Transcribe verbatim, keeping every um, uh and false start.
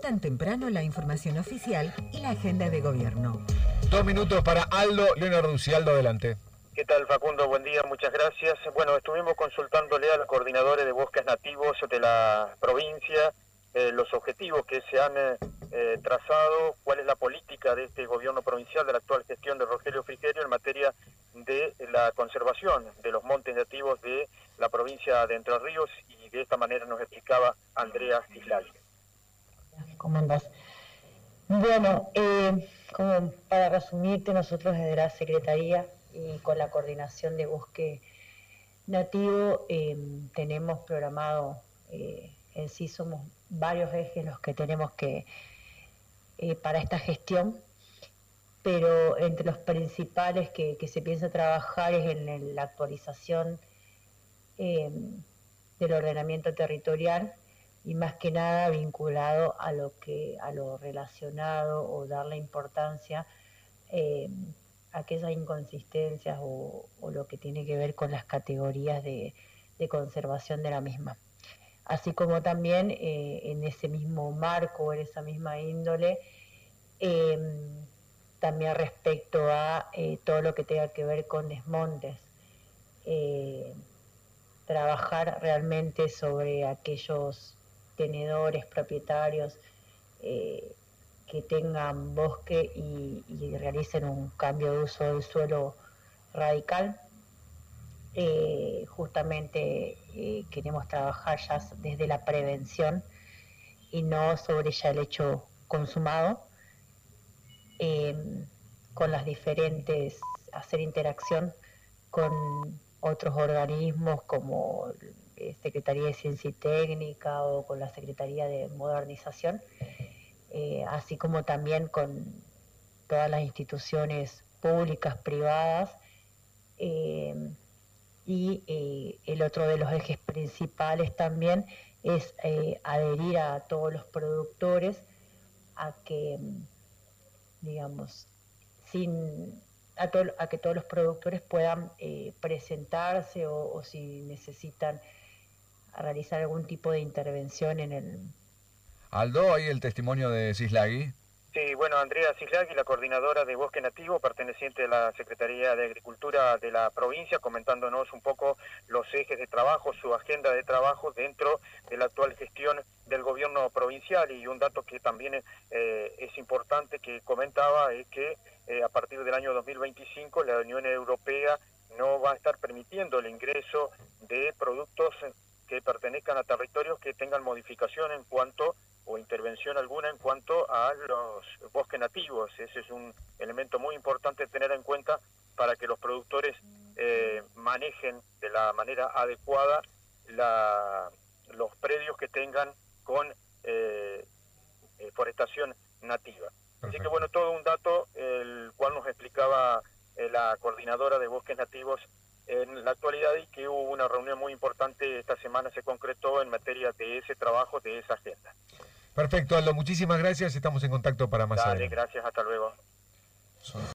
tan temprano la información oficial y la agenda de gobierno. Dos minutos para Aldo Leonardo Ucialdo, adelante. ¿Qué tal, Facundo? Buen día, muchas gracias. Bueno, estuvimos consultándole a los coordinadores de bosques nativos de la provincia eh, los objetivos que se han eh, trazado, cuál es la política de este gobierno provincial, de la actual gestión de Rogelio Frigerio en materia de la conservación de los montes nativos de la provincia de Entre Ríos, y de esta manera nos explicaba Andrea Cislay. ¿Cómo andás? Bueno, eh, como para resumirte, nosotros desde la Secretaría y con la coordinación de bosque nativo eh, tenemos programado, eh, en sí somos varios ejes los que tenemos que eh, para esta gestión, pero entre los principales que, que se piensa trabajar es en, en la actualización eh, del ordenamiento territorial, y más que nada vinculado a lo que a lo relacionado o darle importancia eh, a aquellas inconsistencias o, o lo que tiene que ver con las categorías de, de conservación de la misma. Así como también eh, en ese mismo marco, en esa misma índole, eh, también respecto a eh, todo lo que tenga que ver con desmontes, eh, trabajar realmente sobre aquellos tenedores, propietarios eh, que tengan bosque y, y realicen un cambio de uso del suelo radical. Eh, justamente eh, queremos trabajar ya desde la prevención y no sobre ya el hecho consumado, eh, con las diferentes, hacer interacción con otros organismos como Secretaría de Ciencia y Técnica o con la Secretaría de Modernización, eh, así como también con todas las instituciones públicas, privadas, eh, y eh, el otro de los ejes principales también es eh, adherir a todos los productores a que, digamos, sin a, to, a que todos los productores puedan eh, presentarse o, o si necesitan a realizar algún tipo de intervención en el... Aldo, ahí el testimonio de Cislagui. Sí, bueno, Andrea Cislagui, la coordinadora de Bosque Nativo, perteneciente a la Secretaría de Agricultura de la provincia, comentándonos un poco los ejes de trabajo, su agenda de trabajo dentro de la actual gestión del gobierno provincial. Y un dato que también eh, es importante que comentaba es que eh, a partir del año dos mil veinticinco la Unión Europea no va a estar permitiendo el ingreso de productos que pertenezcan a territorios que tengan modificación en cuanto o intervención alguna en cuanto a los bosques nativos. Ese es un elemento muy importante tener en cuenta para que los productores eh, manejen de la manera adecuada la, los predios que tengan con eh, eh, forestación nativa. Perfecto. Así que bueno, todo un dato el cual nos explicaba eh, la coordinadora de bosques nativos en la actualidad, y que hubo una reunión muy importante esta semana, se concretó en materia de ese trabajo, de esa agenda. Perfecto, Aldo, muchísimas gracias, estamos en contacto para más Dale, adelante. gracias, hasta luego.